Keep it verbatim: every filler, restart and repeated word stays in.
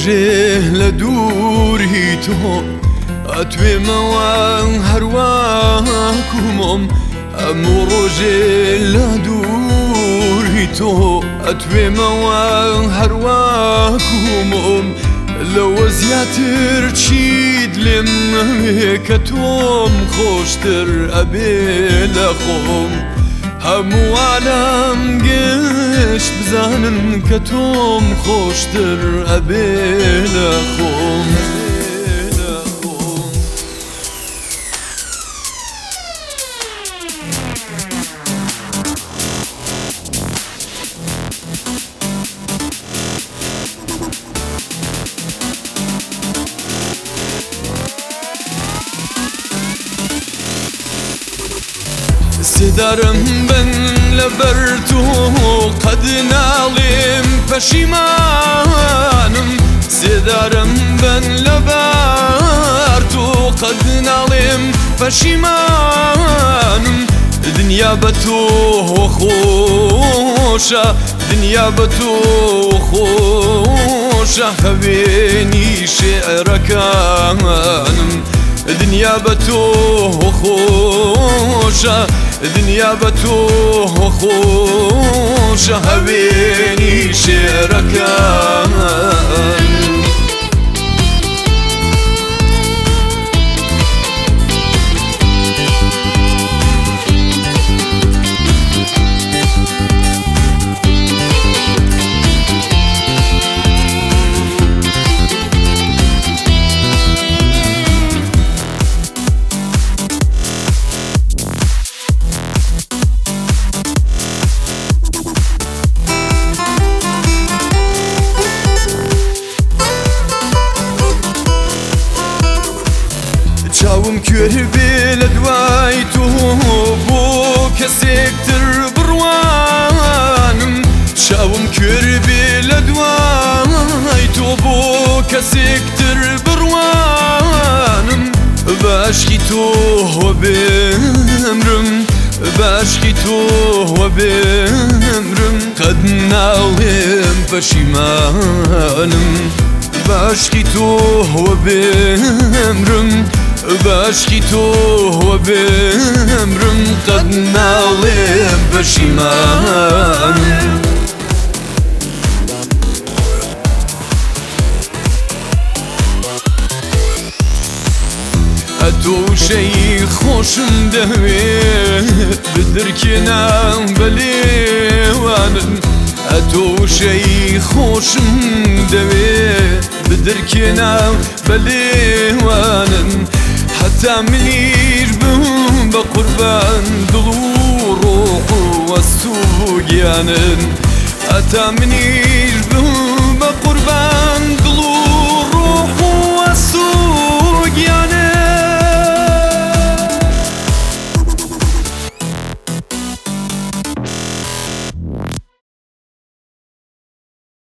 ڕۆژێ لە دووری تۆ ئەتوێمەوە هەروەکومۆم هەموو ڕۆژێ لە دووری تۆ ئەتوێمەوە هەروەکومۆم لەوە زیاتر چیت لێم نەوێ کە تۆم خۆشتر ئەبێ لە خۆم هەموو عالەم گشت بزانن کە تۆم خۆشتر ئەبێ لە خۆم سێدارم بن لەبەر تۆ قەد ناڵێم پەشیمانم سێدارم بن لەبەر تۆ قەد ناڵێم پەشیمانم دنیا بە تۆ خۆشە دنیا بە تۆ خۆشە هەوێنی شێعرەکانم دنیا بە تۆ خۆشە دنیا بە تۆ خۆشە هەوێنی شێعرەکان چاوم کوێر بێ لە دوای تۆ بۆ کەسێکتر بڕوانم چاوم کوێر بێ لە دوای تۆ بۆ کەسێکتر بڕوانم باشکی تۆ بێمرم باشکی تۆ بێمرم قەد ناڵێم پەشیمانم باشکی تۆ بێمرم باشکی تۆ بێمرم قەد ناڵێم پەشیمانم ئەتۆ وشەی خۆشم دەوێت بدرکێنام بە لێوانن ئەتۆ وشەی خۆشم دەوێت بدرکێنام بە لێوانن حتا منیش بم بە قوربان دڵ و ڕۆح و وەست و گیانن حتا منیش بم بە قوربان